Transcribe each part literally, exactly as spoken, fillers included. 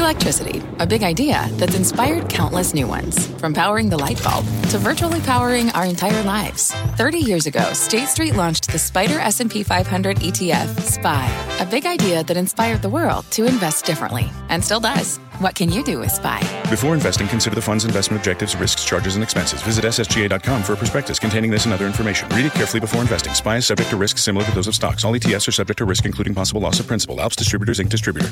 Electricity, a big idea that's inspired countless new ones. From powering the light bulb to virtually powering our entire lives. thirty years ago, State Street launched the Spider S and P five hundred E T F, S P Y, a big idea that inspired the world to invest differently, and still does. What can you do with S P Y? Before investing, consider the fund's investment objectives, risks, charges, and expenses. Visit S S G A dot com for a prospectus containing this and other information. Read it carefully before investing. S P Y is subject to risks similar to those of stocks. All E T Fs are subject to risk, including possible loss of principal. Alps Distributors, Incorporated. Distributor.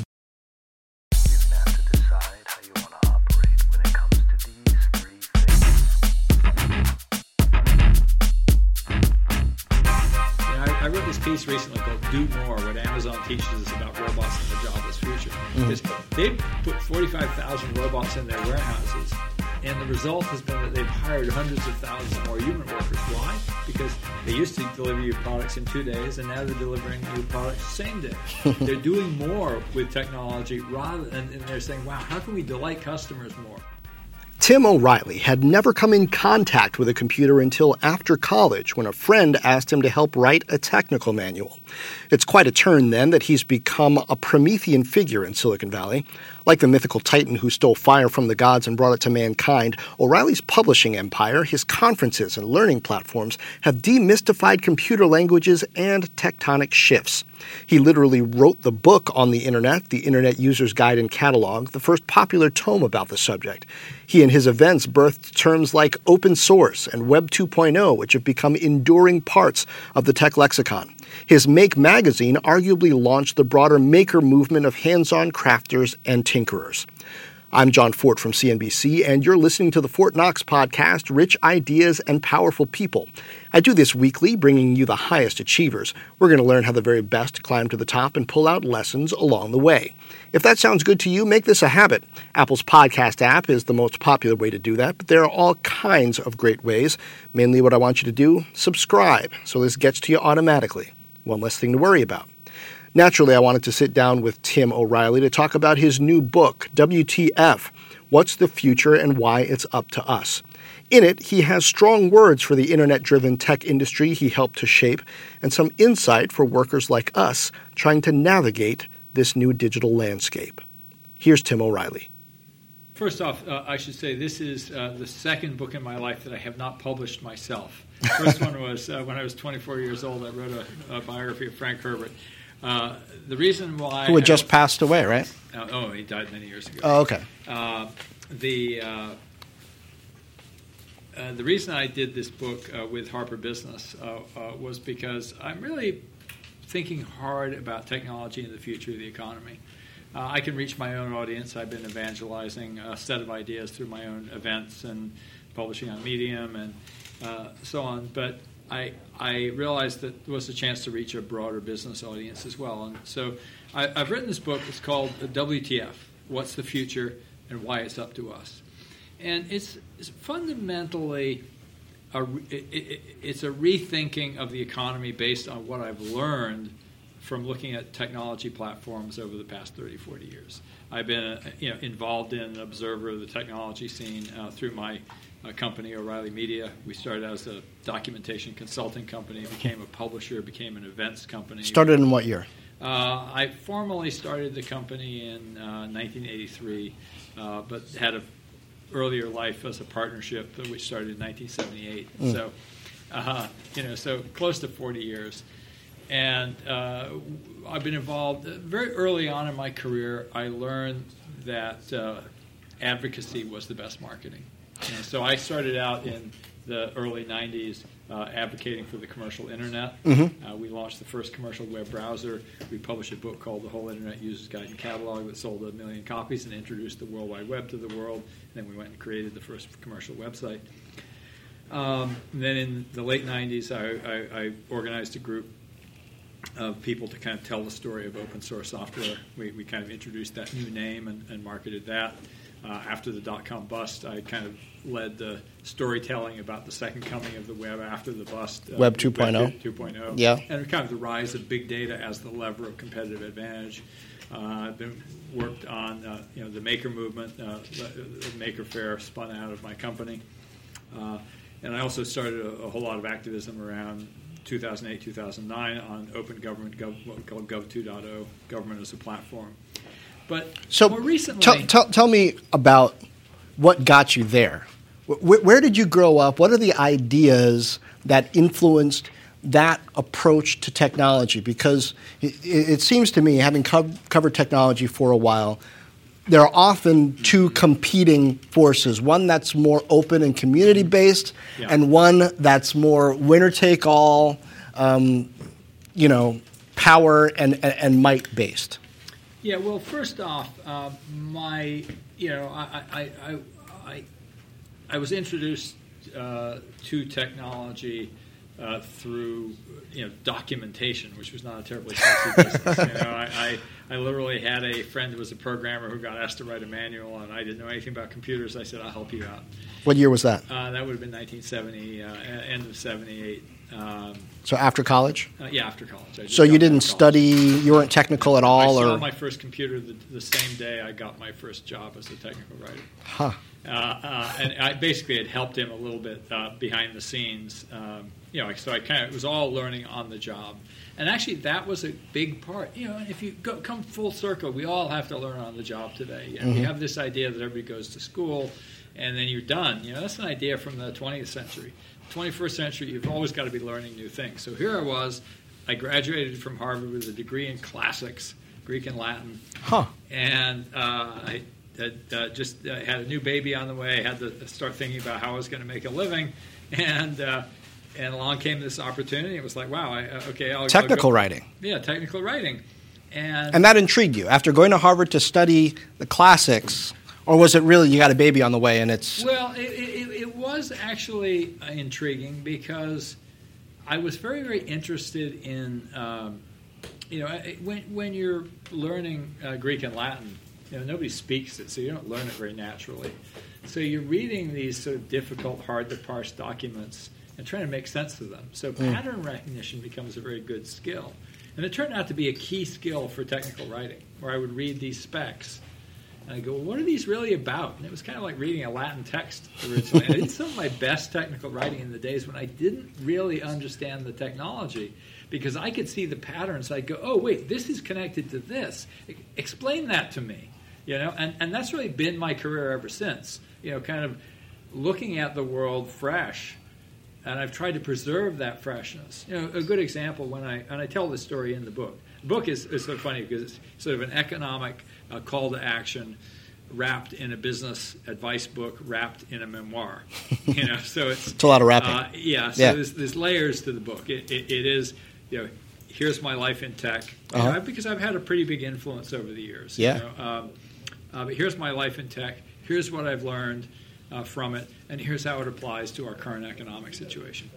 I wrote this piece recently called Do More, what Amazon teaches us about robots and the jobless future. Mm-hmm. They've put forty-five thousand robots in their warehouses, and the result has been that they've hired hundreds of thousands more human workers. Why? Because they used to deliver you products in two days, and now they're delivering you products the same day. They're doing more with technology, rather, and, and they're saying, wow, how can we delight customers more? Tim O'Reilly had never come in contact with a computer until after college when a friend asked him to help write a technical manual. It's quite a turn then that he's become a Promethean figure in Silicon Valley. Like the mythical titan who stole fire from the gods and brought it to mankind, O'Reilly's publishing empire, his conferences and learning platforms have demystified computer languages and tectonic shifts. He literally wrote the book on the Internet, the Internet User's Guide and Catalog, the first popular tome about the subject. He and his events birthed terms like open source and Web two point oh, which have become enduring parts of the tech lexicon. His Make magazine arguably launched the broader maker movement of hands-on crafters and tinkerers. I'm John Fort from C N B C, and you're listening to the Fort Knox podcast, Rich Ideas and Powerful People. I do this weekly, bringing you the highest achievers. We're going to learn how the very best climb to the top and pull out lessons along the way. If that sounds good to you, make this a habit. Apple's podcast app is the most popular way to do that, but there are all kinds of great ways. Mainly what I want you to do, subscribe, so this gets to you automatically. One less thing to worry about. Naturally, I wanted to sit down with Tim O'Reilly to talk about his new book, W T F, What's the Future and Why It's Up to Us. In it, he has strong words for the internet-driven tech industry he helped to shape and some insight for workers like us trying to navigate this new digital landscape. Here's Tim O'Reilly. First off, uh, I should say this is uh, the second book in my life that I have not published myself. The first one was uh, when I was twenty-four years old. I wrote a, a biography of Frank Herbert. Uh, the reason why... Who had just I, passed away, right? Uh, oh, he died many years ago. Oh, okay. Uh, the uh, uh, the reason I did this book uh, with Harper Business uh, uh, was because I'm really thinking hard about technology and the future of the economy. Uh, I can reach my own audience. I've been evangelizing a set of ideas through my own events and publishing on Medium and uh, so on. But I I realized that there was a chance to reach a broader business audience as well. And so I, I've written this book. It's called W T F, What's the Future and Why It's Up to Us. And it's, it's fundamentally, a, it, it, it's a rethinking of the economy based on what I've learned from looking at technology platforms over the past thirty, forty years. I've been uh, you know, involved in an observer of the technology scene uh, through my uh, company, O'Reilly Media. We started as a documentation consulting company, became a publisher, became an events company. Started in what year? Uh, I formally started the company in uh, nineteen eighty-three, uh, but had an earlier life as a partnership, which started in nineteen seventy-eight. Mm. So, uh, you know, so close to forty years. And uh, I've been involved very early on in my career. I learned that uh, advocacy was the best marketing. You know, so I started out in the early nineties uh, advocating for the commercial internet. Mm-hmm. Uh, we launched the first commercial web browser. We published a book called The Whole Internet User's Guide and Catalog that sold a million copies and introduced the World Wide Web to the world. And then we went and created the first commercial website. Um, and then in the late nineties, I, I, I organized a group of people to kind of tell the story of open source software. We, we kind of introduced that new name and, and marketed that. Uh, after the dot-com bust, I kind of led the storytelling about the second coming of the web after the bust. Uh, Web two point oh. Web two point oh. Yeah. And kind of the rise of big data as the lever of competitive advantage. Uh, I've been worked on uh, you know the maker movement. Uh, the Maker Faire spun out of my company. Uh, and I also started a, a whole lot of activism around two thousand eight, two thousand nine on open government, gov, what we call Gov two point oh, government as a platform. But so more recently, t- t- tell me about what got you there. W- where did you grow up? What are the ideas that influenced that approach to technology? Because it, it seems to me, having co- covered technology for a while, there are often two competing forces, one that's more open and community-based, yeah. and one that's more winner-take-all, um, you know, power and, and, and might-based. Yeah, well, first off, uh, my, you know, I, I, I, I, I was introduced uh, to technology uh, through, you know, documentation, which was not a terribly sexy business. You know, I, I, I literally had a friend who was a programmer who got asked to write a manual, and I didn't know anything about computers. I said, I'll help you out. What year was that? Uh, that would have been nineteen seventy, uh, end of seventy-eight. Um, so after college? Uh, yeah, after college. I so you didn't study, you weren't technical at all? I or? saw my first computer the, the same day I got my first job as a technical writer. Huh. Uh, uh, and I basically had helped him a little bit uh, behind the scenes. Um, you know, so I kind of, it was all learning on the job. And actually, that was a big part. You know, if you go, come full circle, we all have to learn on the job today. You know, mm-hmm. We have this idea that everybody goes to school and then you're done. You know, that's an idea from the twentieth century. twenty-first century, you've always got to be learning new things. So here I was. I graduated from Harvard with a degree in classics, Greek and Latin. Huh. And uh, I had, uh, just uh, had a new baby on the way. I had to start thinking about how I was going to make a living. And uh, and along came this opportunity. It was like, wow, I, uh, okay. I'll, technical I'll go. writing. Yeah, technical writing. And, and that intrigued you. After going to Harvard to study the classics, or was it really you got a baby on the way and it's... Well, it, it, it was actually intriguing because I was very, very interested in, um, you know, when when you're learning uh, Greek and Latin, you know, nobody speaks it, so you don't learn it very naturally. So you're reading these sort of difficult, hard-to-parse documents and trying to make sense of them. So mm. pattern recognition becomes a very good skill. And it turned out to be a key skill for technical writing, where I would read these specs and I go, well, what are these really about? And it was kind of like reading a Latin text originally. I did some of my best technical writing in the days when I didn't really understand the technology because I could see the patterns. I'd go, oh, wait, this is connected to this. Explain that to me. You know, and, and that's really been my career ever since, you know, kind of looking at the world fresh. And I've tried to preserve that freshness. You know, a good example when I and I tell this story in the book. The book is, is so funny because it's sort of an economic uh, call to action wrapped in a business advice book wrapped in a memoir. You know, so it's it's a lot of wrapping. Uh, yeah, so yeah. There's, there's layers to the book. It, it, it is, you know, here's my life in tech uh-huh. you know, because I've had a pretty big influence over the years. Yeah. You know? um, uh, but here's my life in tech. Here's what I've learned uh, from it, and here's how it applies to our current economic situation.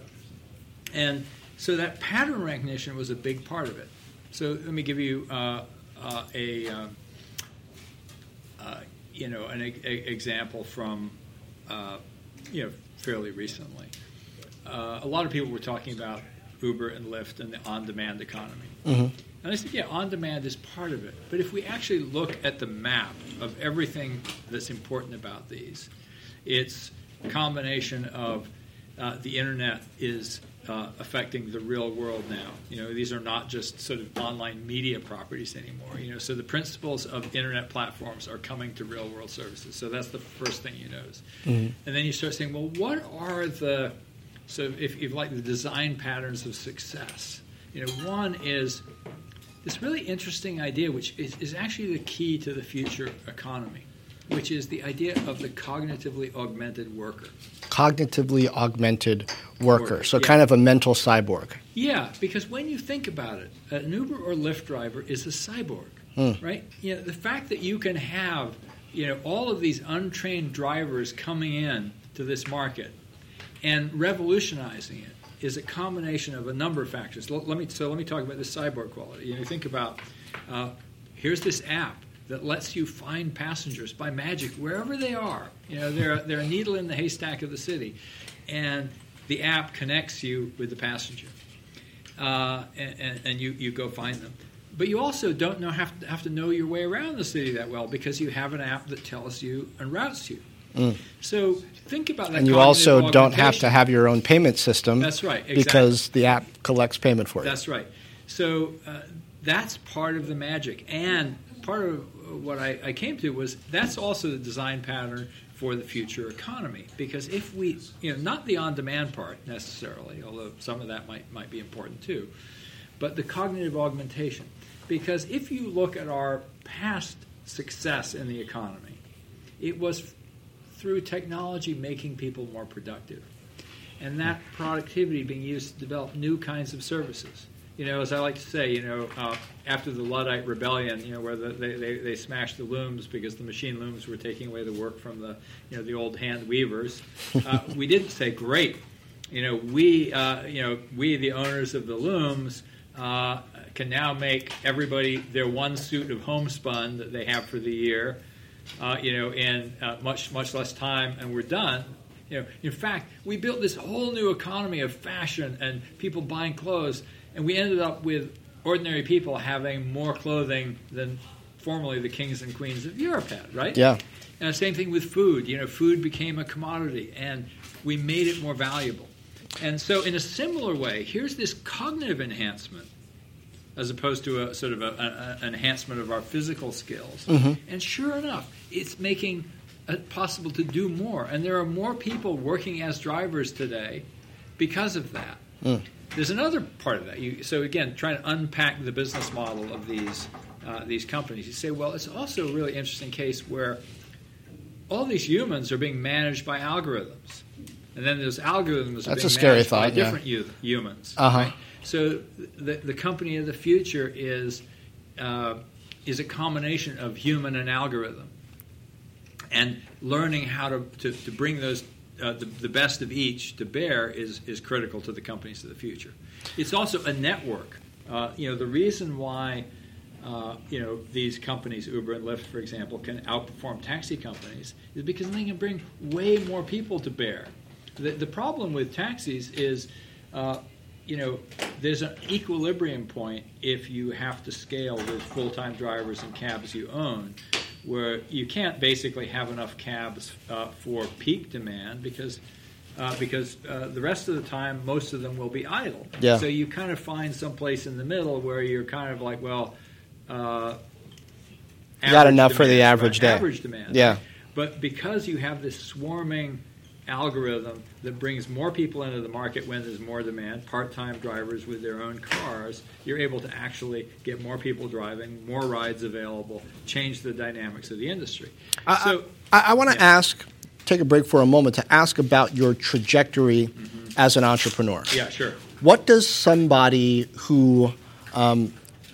And so that pattern recognition was a big part of it. So let me give you uh, uh, a uh, uh, you know an e- example from uh, you know fairly recently. Uh, a lot of people were talking about Uber and Lyft and the on-demand economy. Mm-hmm. And I said, yeah, on-demand is part of it. But if we actually look at the map of everything that's important about these, it's a combination of uh, the Internet is uh, affecting the real world now. You know, these are not just sort of online media properties anymore. You know, so the principles of Internet platforms are coming to real-world services. So that's the first thing you notice. Mm-hmm. And then you start saying, well, what are the so if you like the design patterns of success? You know, one is this really interesting idea, which is, is actually the key to the future economy, which is the idea of the cognitively augmented worker. Cognitively augmented worker, worker. so yeah. kind of a mental cyborg. Yeah, because when you think about it, an Uber or Lyft driver is a cyborg, hmm. right? You know, the fact that you can have, you know, all of these untrained drivers coming in to this market and revolutionizing it is a combination of a number of factors. Let me so let me talk about this cyborg quality. You know, think about uh, here's this app that lets you find passengers by magic wherever they are. You know, they're they're a needle in the haystack of the city, and the app connects you with the passenger, uh, and, and, and you, you go find them. But you also don't know have to, have to know your way around the city that well because you have an app that tells you and routes you. Mm. So think about that. And you also don't have to have your own payment system. That's right, exactly. Because the app collects payment for you. That's right. So uh, that's part of the magic. And part of what I, I came to was that's also the design pattern for the future economy. Because if we, you know, not the on-demand part necessarily, although some of that might might be important too, but the cognitive augmentation. Because if you look at our past success in the economy, it was through technology making people more productive. And that productivity being used to develop new kinds of services. You know, as I like to say, you know, uh, after the Luddite Rebellion, you know, where the, they, they, they smashed the looms because the machine looms were taking away the work from the, you know, the old hand weavers, uh, we didn't say, great, you know, we, uh, you know, we, the owners of the looms, uh, can now make everybody their one suit of homespun that they have for the year, uh, you know, in uh, much, much less time, and we're done. You know, in fact, we built this whole new economy of fashion and people buying clothes, and we ended up with ordinary people having more clothing than formerly the kings and queens of Europe had, right? Yeah. And the same thing with food. You know, food became a commodity, and we made it more valuable. And so in a similar way, here's this cognitive enhancement as opposed to a sort of a, a, an enhancement of our physical skills. Mm-hmm. And sure enough, it's making it possible to do more. And there are more people working as drivers today because of that. Mm. There's another part of that. You, so again, trying to unpack the business model of these uh, these companies. You say, well, it's also a really interesting case where all these humans are being managed by algorithms. And then those algorithms are That's being a scary managed thought, by yeah. different u- humans. Uh-huh. Right? So the, the company of the future is uh, is a combination of human and algorithm. And learning how to, to, to bring those uh, the, the best of each to bear is, is critical to the companies of the future. It's also a network. Uh, you know, the reason why uh, you know these companies, Uber and Lyft, for example, can outperform taxi companies is because they can bring way more people to bear. The, the problem with taxis is, uh, you know, there's an equilibrium point if you have to scale with full-time drivers and cabs you own, where you can't basically have enough cabs uh, for peak demand because uh, because uh, the rest of the time most of them will be idle. Yeah. So you kind of find some place in the middle where you're kind of like, well, uh, you got enough demand, for the average right? day. Average demand. Yeah. But because you have this swarming algorithm that brings more people into the market when there's more demand, part-time drivers with their own cars, you're able to actually get more people driving, more rides available, change the dynamics of the industry. I, so, I, I want to yeah. ask, take a break for a moment to ask about your trajectory mm-hmm. as an entrepreneur. Yeah, sure. What does somebody who um,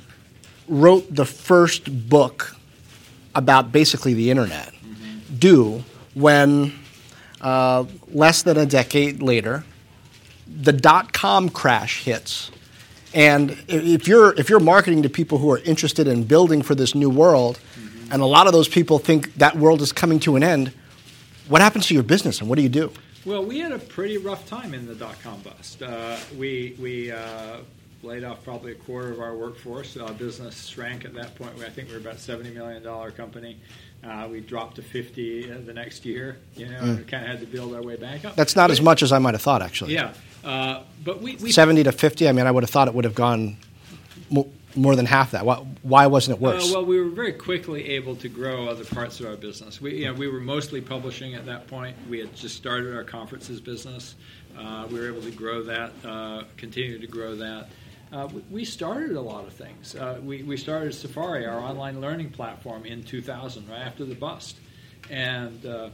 wrote the first book about basically the internet mm-hmm. do when Uh, less than a decade later, the dot-com crash hits, and if you're if you're marketing to people who are interested in building for this new world, mm-hmm. and a lot of those people think that world is coming to an end, what happens to your business, and what do you do? Well, we had a pretty rough time in the dot-com bust. Uh, we we uh, laid off probably a quarter of our workforce. Our business shrank at that point. I think we were about a seventy million dollars company. Uh, we dropped to fifty uh, the next year, you know, mm. and we kind of had to build our way back up. That's not but, as much as I might have thought, actually. Yeah, uh, but we, we seventy to fifty. I mean, I would have thought it would have gone mo- more than half that. Why, why wasn't it worse? Uh, well, we were very quickly able to grow other parts of our business. We, you know, we were mostly publishing at that point. We had just started our conferences business. Uh, we were able to grow that, uh, continue to grow that. Uh, we, we started a lot of things. Uh, we, we started Safari, our online learning platform, in two thousand, right after the bust. And uh,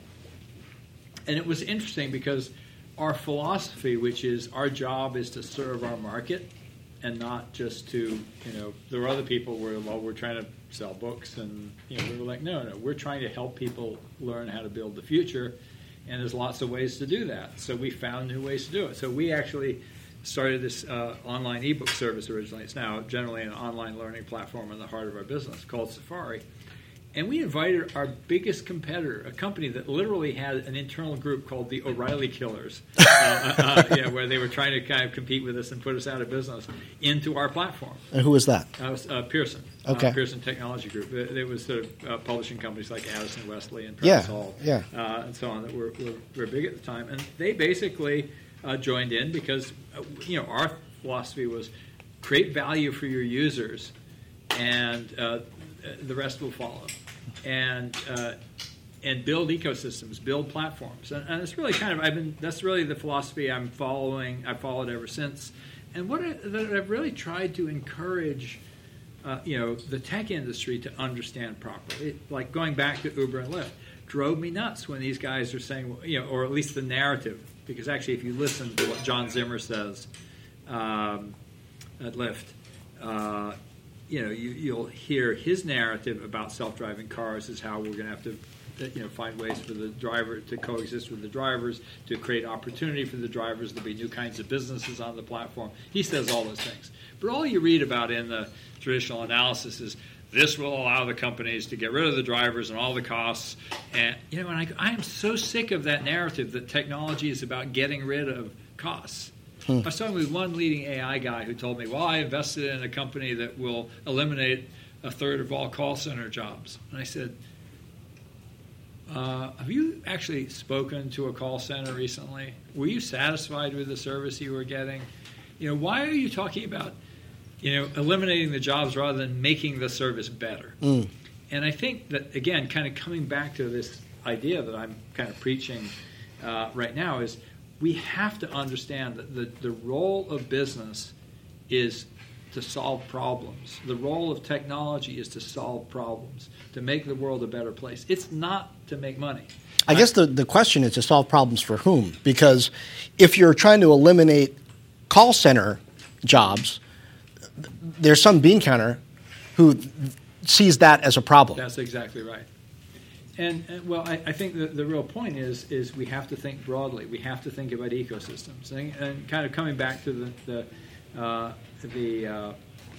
and it was interesting because our philosophy, which is our job is to serve our market and not just to, you know, there were other people where, well, we're trying to sell books. And, you know, we were like, no, no, we're trying to help people learn how to build the future. And there's lots of ways to do that. So we found new ways to do it. So we actually started this uh, online ebook service originally. It's now generally an online learning platform in the heart of our business called Safari. And we invited our biggest competitor, a company that literally had an internal group called the O'Reilly Killers, uh, uh, yeah, where they were trying to kind of compete with us and put us out of business, into our platform. And who was that? Uh, was, uh, Pearson. Okay. Uh, Pearson Technology Group. It, it was sort of uh, publishing companies like Addison Wesley and yeah, Prentice Hall yeah. uh, and so on that were, were, were big at the time. And they basically Uh, joined in because, uh, you know, our philosophy was create value for your users, and uh, the rest will follow. and uh, and build ecosystems, build platforms, and, and it's really kind of I've been that's really the philosophy I'm following. I've followed ever since, and what I, that I've really tried to encourage, uh, you know, the tech industry to understand properly. It, like going back to Uber and Lyft, drove me nuts when these guys are saying, you know, or at least the narrative, because actually, if you listen to what John Zimmer says um, at Lyft. Uh, you know, you, you'll hear his narrative about self-driving cars is how we're going to have to, you know, find ways for the driver to coexist with the drivers, to create opportunity for the drivers. There'll be new kinds of businesses on the platform. He says all those things. But all you read about in the traditional analysis is this will allow the companies to get rid of the drivers and all the costs. And, you know, and I, I am so sick of that narrative that technology is about getting rid of costs. Hmm. I was talking with one leading A I guy who told me, well, I invested in a company that will eliminate a third of all call center jobs. And I said, uh, have you actually spoken to a call center recently? Were you satisfied with the service you were getting? You know, why are you talking about, you know, eliminating the jobs rather than making the service better? Mm. And I think that, again, kind of coming back to this idea that I'm kind of preaching uh, right now is we have to understand that the, the role of business is to solve problems. The role of technology is to solve problems, to make the world a better place. It's not to make money. I guess the, the question is to solve problems for whom? Because if you're trying to eliminate call center jobs, there's some bean counter who sees that as a problem. That's exactly right. And, and well, I, I think the, the real point is is we have to think broadly. We have to think about ecosystems, and, and kind of coming back to the the, uh, the uh,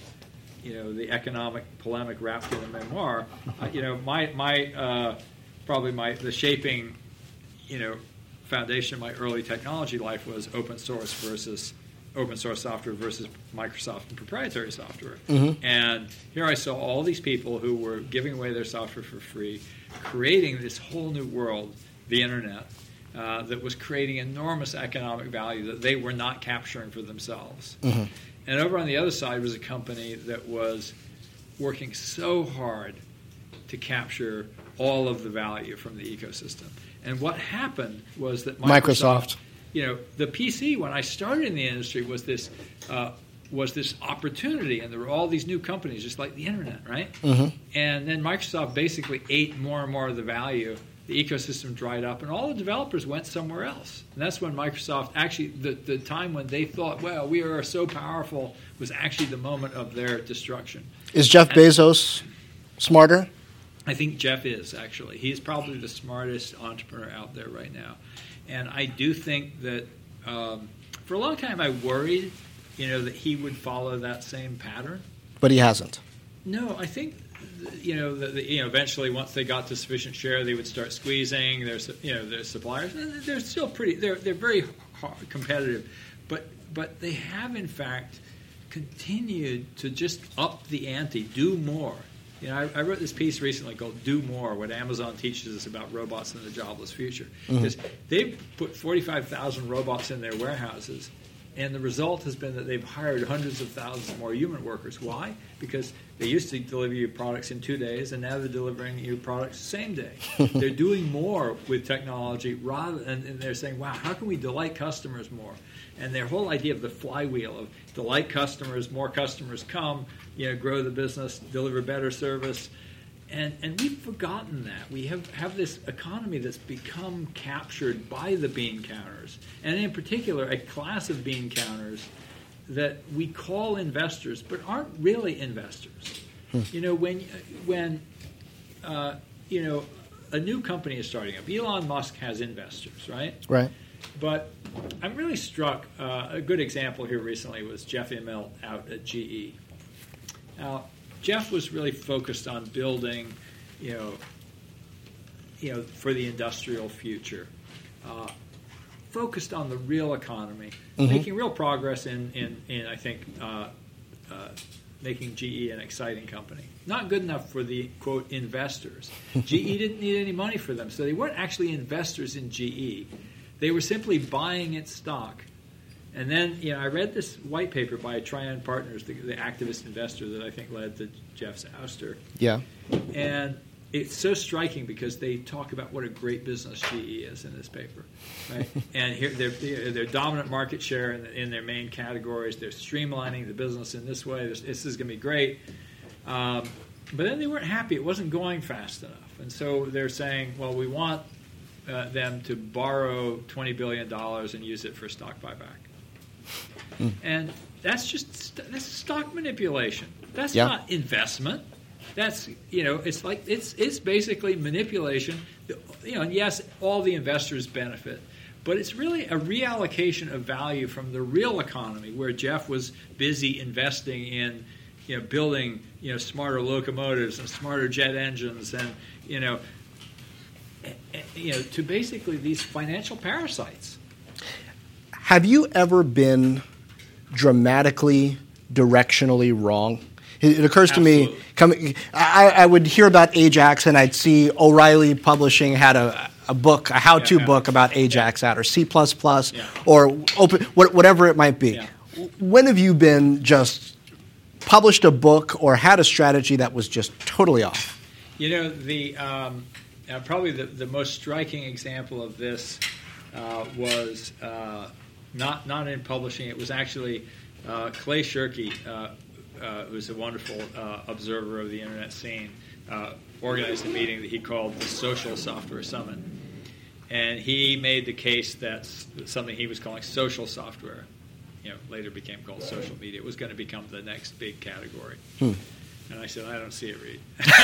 you know the economic polemic wrapped in a memoir. Uh, you know, my my uh, probably my the shaping you know foundation of my early technology life was open source versus open source software versus Microsoft and proprietary software. Mm-hmm. And here I saw all these people who were giving away their software for free, creating this whole new world, the internet, uh, that was creating enormous economic value that they were not capturing for themselves. Mm-hmm. And over on the other side was a company that was working so hard to capture all of the value from the ecosystem. And what happened was that Microsoft... Microsoft. You know, the P C, when I started in the industry, was this uh, was this opportunity, and there were all these new companies, just like the internet, right? Mm-hmm. And then Microsoft basically ate more and more of the value. The ecosystem dried up, and all the developers went somewhere else. And that's when Microsoft actually, the, the time when they thought, well, we are so powerful, was actually the moment of their destruction. Is Jeff and Bezos smarter? I think Jeff is, actually. He's probably the smartest entrepreneur out there right now. And I do think that um, for a long time I worried, you know, that he would follow that same pattern. But he hasn't. No, I think, you know, that you know, eventually once they got to sufficient share, they would start squeezing their, you know, their suppliers. They're still pretty. They're they're very hard, competitive, but but they have in fact continued to just up the ante, do more. You know, I, I wrote this piece recently called "Do More," what Amazon teaches us about robots in the jobless future. Because mm-hmm. they've put forty-five thousand robots in their warehouses, and the result has been that they've hired hundreds of thousands more human workers. Why? Because they used to deliver you products in two days, and now they're delivering you products the same day. They're doing more with technology, rather, and, and they're saying, "Wow, how can we delight customers more?" And their whole idea of the flywheel of delight customers, more customers come, you know, grow the business, deliver better service. And and we've forgotten that. We have, have this economy that's become captured by the bean counters, and in particular a class of bean counters that we call investors but aren't really investors. Hmm. You know, when, when uh, you know, a new company is starting up, Elon Musk has investors, right? Right. But I'm really struck, uh, a good example here recently was Jeff Immelt out at G E. Now, Jeff was really focused on building, you know, you know, for the industrial future, uh, focused on the real economy, mm-hmm. making real progress in, in, in I think, uh, uh, making G E an exciting company. Not good enough for the, quote, investors. G E didn't need any money for them, so they weren't actually investors in G E. They were simply buying its stock. And then, you know, I read this white paper by Trian Partners, the, the activist investor that I think led to Jeff's ouster. Yeah. And it's so striking because they talk about what a great business G E is in this paper, right? And here they're they're dominant market share in, in their main categories. They're streamlining the business in this way. This, this is going to be great. Um, but then they weren't happy. It wasn't going fast enough, and so they're saying, well, we want uh, them to borrow twenty billion dollars and use it for stock buyback. Mm. And that's just that's stock manipulation. That's yeah. not investment. That's, you know, it's like it's it's basically manipulation. You know, and yes, all the investors benefit, but it's really a reallocation of value from the real economy, where Jeff was busy investing in, you know, building, you know, smarter locomotives and smarter jet engines, and you know, you know, to basically these financial parasites. Have you ever been dramatically, directionally wrong? It occurs to Absolutely. me, coming, I, I would hear about Ajax, and I'd see O'Reilly Publishing had a, a book, a how-to yeah, yeah. book about Ajax yeah. out, or C plus plus, yeah. or open, whatever it might be. Yeah. When have you been just published a book or had a strategy that was just totally off? You know, the um, uh, probably the, the most striking example of this uh, was uh, not not in publishing. It was actually uh, Clay Shirky. Uh, Uh, who's a wonderful uh, observer of the internet scene, uh, organized a meeting that he called the Social Software Summit. And he made the case that something he was calling social software, you know, later became called social media, was going to become the next big category. Hmm. And I said, I don't see it, Reed.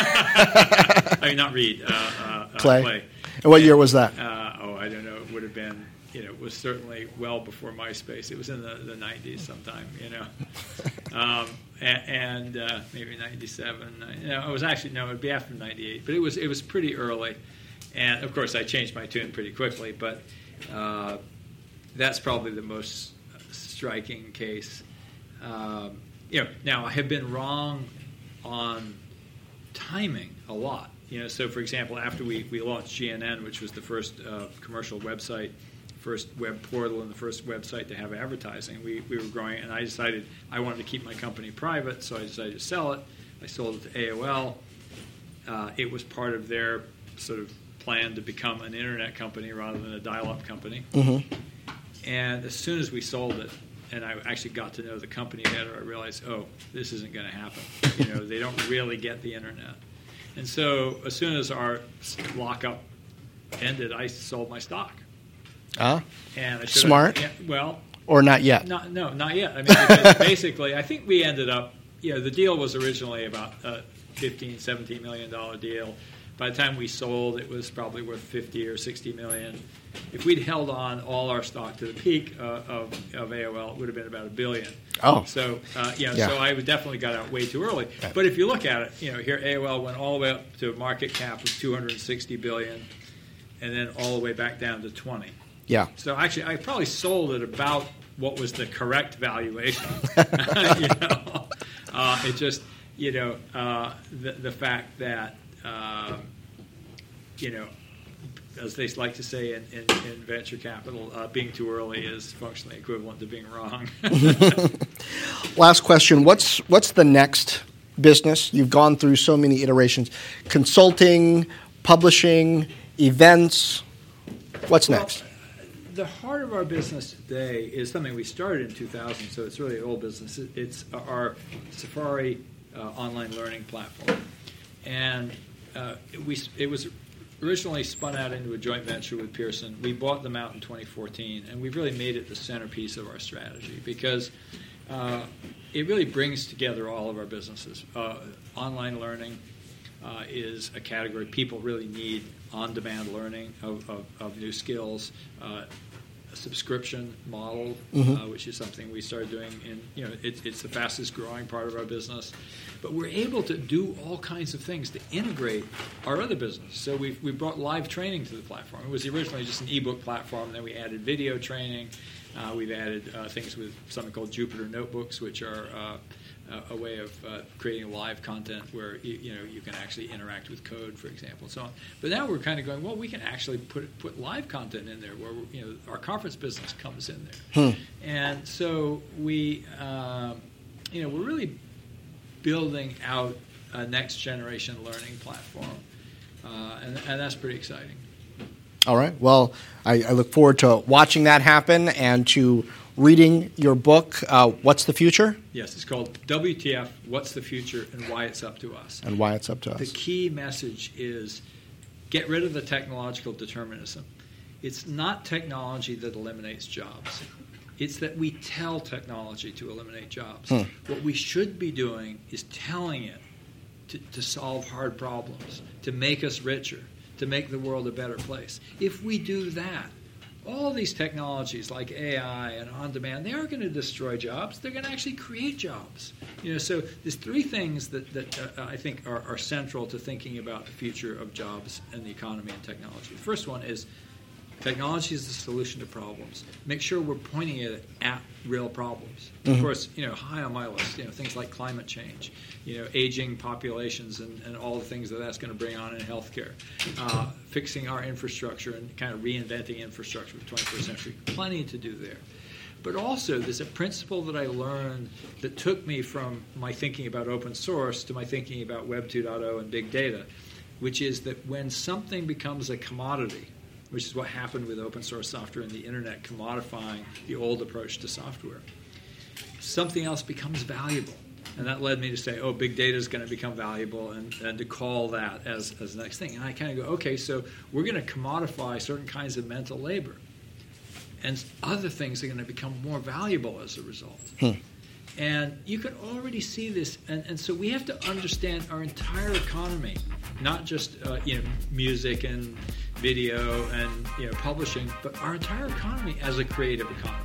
I mean, not Reed, uh, uh, Clay. Uh, Clay. And what and, year was that? Uh, oh, I don't know. It would have been... You know, it was certainly well before MySpace. It was in the, the nineties sometime, you know. Um, and and uh, maybe ninety-seven. You know, it was actually, no, it would be after ninety-eight. But it was it was pretty early. And, of course, I changed my tune pretty quickly. But uh, that's probably the most striking case. Um, you know, now, I have been wrong on timing a lot. You know, so, for example, after we, we launched G N N, which was the first uh, commercial website, first web portal and the first website to have advertising, we, we were growing, and I decided I wanted to keep my company private, so I decided to sell it. I sold it to A O L. Uh, it was part of their sort of plan to become an internet company rather than a dial-up company. Mm-hmm. And as soon as we sold it, and I actually got to know the company better, I realized, oh, this isn't going to happen. You know, they don't really get the internet. And so as soon as our lockup ended, I sold my stock. Ah, and I smart. Yeah, well, or not yet. Not, no, not yet. I mean, because basically, I think we ended up. You know, the deal was originally about a fifteen, seventeen million dollar deal. By the time we sold, it was probably worth fifty or sixty million. If we'd held on all our stock to the peak uh, of of A O L, it would have been about a billion. Oh, so uh, you know, yeah. so I definitely got out way too early. Right. But if you look at it, you know, here A O L went all the way up to a market cap of two hundred sixty billion, and then all the way back down to twenty. Yeah. So actually, I probably sold at about what was the correct valuation. you know, uh, it just you know uh, the the fact that uh, you know, as they like to say in, in, in venture capital, uh, being too early is functionally equivalent to being wrong. Last question: What's what's the next business? You've gone through so many iterations: consulting, publishing, events. What's well, next? The heart of our business today is something we started in two thousand, so it's really an old business. It's our Safari uh, online learning platform. And uh, we it was originally spun out into a joint venture with Pearson. We bought them out in twenty fourteen, and we've really made it the centerpiece of our strategy because uh, it really brings together all of our businesses. Uh, online learning uh, is a category people really need. On-demand learning of, of, of new skills, uh, a subscription model, mm-hmm. uh, which is something we started doing. In you know, it, it's the fastest growing part of our business. But we're able to do all kinds of things to integrate our other business. So we we brought live training to the platform. It was originally just an ebook platform. Then we added video training. Uh, we've added uh, things with something called Jupyter Notebooks, which are uh, a way of uh, creating live content where you, you know you can actually interact with code, for example, and so on. But now we're kind of going, well, we can actually put put live content in there where you know our conference business comes in there, hmm. and so we um, you know we're really building out a next generation learning platform uh, and, and that's pretty exciting. All right. Well, I, I look forward to watching that happen and to reading your book, uh, What's the Future? Yes, it's called W T F, What's the Future, and Why It's Up to Us. And why it's up to us. The key message is get rid of the technological determinism. It's not technology that eliminates jobs. It's that we tell technology to eliminate jobs. Hmm. What we should be doing is telling it to, to solve hard problems, to make us richer, to make the world a better place. If we do that, all these technologies like A I and on-demand, they aren't going to destroy jobs. They're going to actually create jobs. You know, so there's three things that, that uh, I think are, are central to thinking about the future of jobs and the economy and technology. The first one is technology is the solution to problems. Make sure we're pointing it at real problems. Mm-hmm. Of course, you know, high on my list, you know, things like climate change, you know, aging populations and, and all the things that that's going to bring on in healthcare, uh, fixing our infrastructure and kind of reinventing infrastructure for the twenty-first century. Plenty to do there. But also, there's a principle that I learned that took me from my thinking about open source to my thinking about Web two point oh and big data, which is that when something becomes a commodity, which is what happened with open source software and the internet commodifying the old approach to software, something else becomes valuable. And that led me to say, oh, big data is going to become valuable, and, and to call that as, as the next thing. And I kind of go, okay, so we're going to commodify certain kinds of mental labor. And other things are going to become more valuable as a result. Hmm. And you can already see this. And, and so we have to understand our entire economy, not just uh, you know music and video and you know publishing, but our entire economy as a creative economy.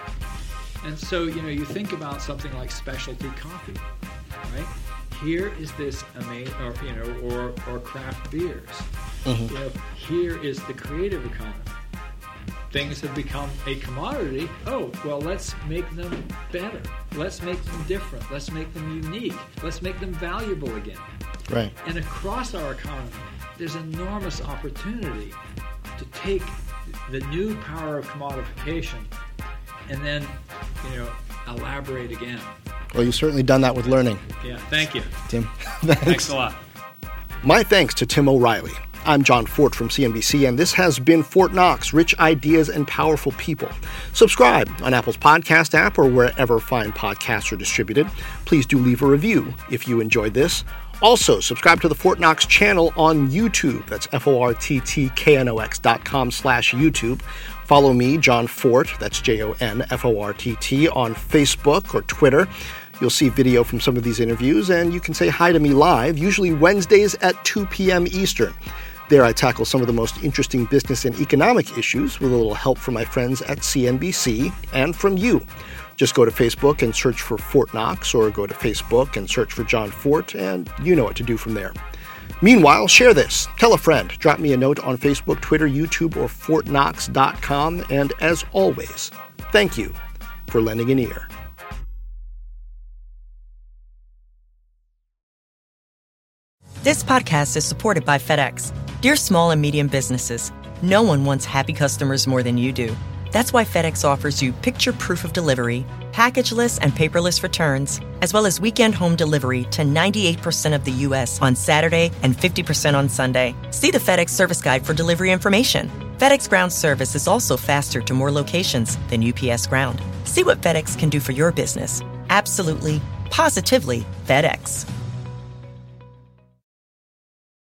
And so you know you think about something like specialty coffee, right? Here is this amazing, or you know, or or craft beers. Mm-hmm. You know, here is the creative economy. Things have become a commodity. Oh, well, let's make them better. Let's make them different. Let's make them unique. Let's make them valuable again. Right. And across our economy, there's enormous opportunity to take the new power of commodification and then, you know, elaborate again. Well, you've certainly done that with learning. Yeah, thank you. Tim. Thanks. Thanks a lot. My thanks to Tim O'Reilly. I'm John Fort from C N B C, and this has been Fort Knox, Rich Ideas and Powerful People. Subscribe on Apple's podcast app or wherever fine podcasts are distributed. Please do leave a review if you enjoyed this. Also, subscribe to the Fort Knox channel on YouTube. That's F-O-R-T-T-K-N-O-X dot com slash YouTube. Follow me, John Fort, that's J O N F O R T T, on Facebook or Twitter. You'll see video from some of these interviews, and you can say hi to me live, usually Wednesdays at two p.m. Eastern. There I tackle some of the most interesting business and economic issues with a little help from my friends at C N B C and from you. Just go to Facebook and search for Fort Knox, or go to Facebook and search for John Fort, and you know what to do from there. Meanwhile, share this. Tell a friend. Drop me a note on Facebook, Twitter, YouTube, or fort knox dot com. And as always, thank you for lending an ear. This podcast is supported by FedEx. Dear small and medium businesses, no one wants happy customers more than you do. That's why FedEx offers you picture proof of delivery, packageless and paperless returns, as well as weekend home delivery to ninety-eight percent of the U S on Saturday and fifty percent on Sunday. See the FedEx service guide for delivery information. FedEx Ground service is also faster to more locations than U P S Ground. See what FedEx can do for your business. Absolutely, positively FedEx.